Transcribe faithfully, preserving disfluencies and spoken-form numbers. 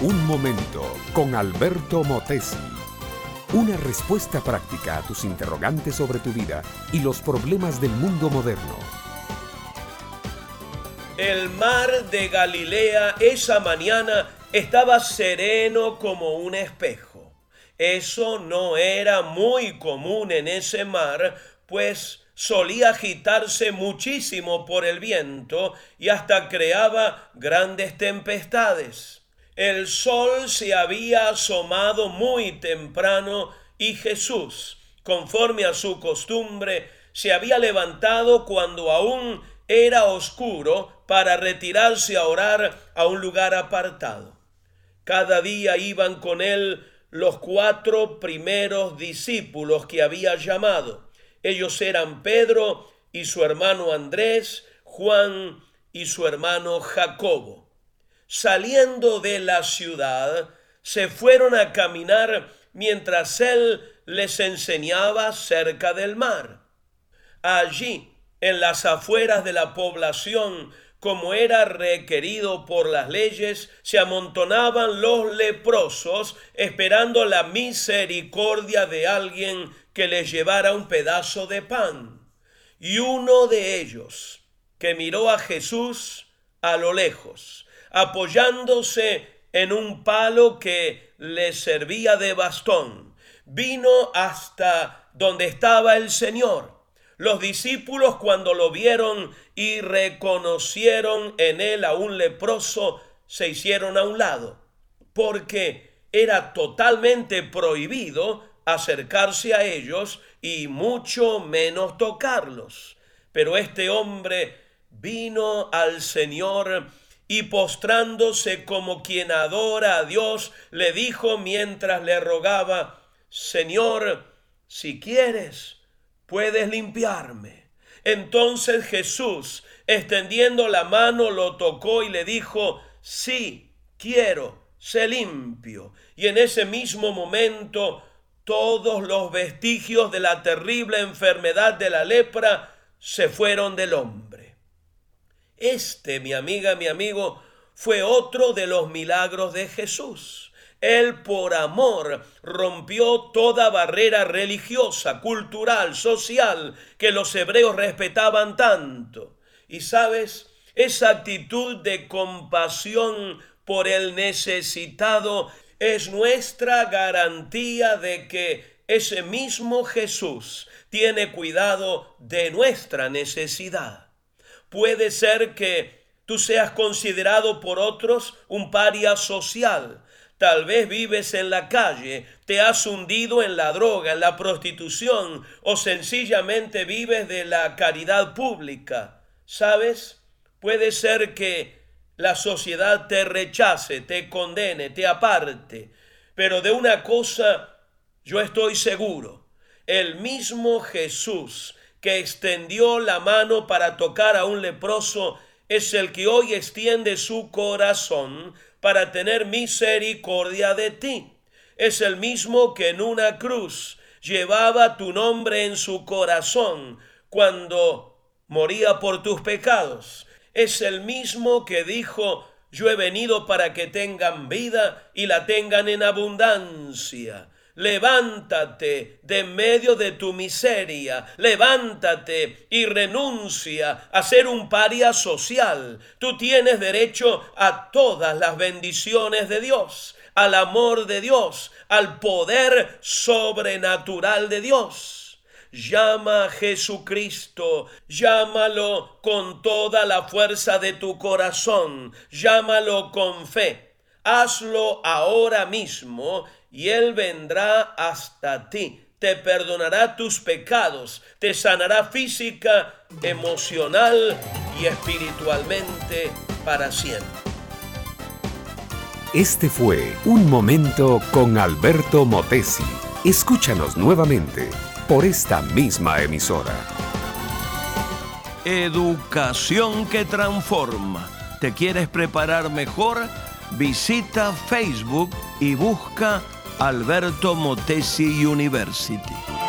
Un momento con Alberto Motesi. Una respuesta práctica a tus interrogantes sobre tu vida y los problemas del mundo moderno. El mar de Galilea esa mañana estaba sereno como un espejo. Eso no era muy común en ese mar, pues solía agitarse muchísimo por el viento y hasta creaba grandes tempestades. El sol se había asomado muy temprano y Jesús, conforme a su costumbre, se había levantado cuando aún era oscuro para retirarse a orar a un lugar apartado. Cada día iban con él los cuatro primeros discípulos que había llamado. Ellos eran Pedro y su hermano Andrés, Juan y su hermano Jacobo. Saliendo de la ciudad, se fueron a caminar mientras él les enseñaba cerca del mar. Allí, en las afueras de la población, como era requerido por las leyes, se amontonaban los leprosos esperando la misericordia de alguien que les llevara un pedazo de pan. Y uno de ellos, que miró a Jesús a lo lejos, apoyándose en un palo que le servía de bastón, vino hasta donde estaba el Señor. Los discípulos, cuando lo vieron y reconocieron en él a un leproso, se hicieron a un lado, porque era totalmente prohibido acercarse a ellos y mucho menos tocarlos. Pero este hombre vino al Señor y postrándose como quien adora a Dios, le dijo mientras le rogaba: Señor, si quieres, puedes limpiarme. Entonces Jesús, extendiendo la mano, lo tocó y le dijo: sí, quiero, sé limpio. Y en ese mismo momento, todos los vestigios de la terrible enfermedad de la lepra se fueron del hombre. Este, mi amiga, mi amigo, fue otro de los milagros de Jesús. Él, por amor, rompió toda barrera religiosa, cultural, social, que los hebreos respetaban tanto. Y sabes, esa actitud de compasión por el necesitado es nuestra garantía de que ese mismo Jesús tiene cuidado de nuestra necesidad. Puede ser que tú seas considerado por otros un paria social. Tal vez vives en la calle, te has hundido en la droga, en la prostitución, o sencillamente vives de la caridad pública. ¿Sabes? Puede ser que la sociedad te rechace, te condene, te aparte. Pero de una cosa yo estoy seguro: el mismo Jesús que extendió la mano para tocar a un leproso es el que hoy extiende su corazón para tener misericordia de ti. Es el mismo que en una cruz llevaba tu nombre en su corazón cuando moría por tus pecados. Es el mismo que dijo: yo he venido para que tengan vida y la tengan en abundancia. Levántate de en medio de tu miseria, levántate y renuncia a ser un paria social. Tú tienes derecho a todas las bendiciones de Dios, al amor de Dios, al poder sobrenatural de Dios. Llama a Jesucristo, llámalo con toda la fuerza de tu corazón, llámalo con fe. Hazlo ahora mismo y Él vendrá hasta ti, te perdonará tus pecados, te sanará física, emocional y espiritualmente para siempre. Este fue Un Momento con Alberto Motesi. Escúchanos nuevamente por esta misma emisora. Educación que transforma. ¿Te quieres preparar mejor? Visita Facebook y busca Alberto Motesi University.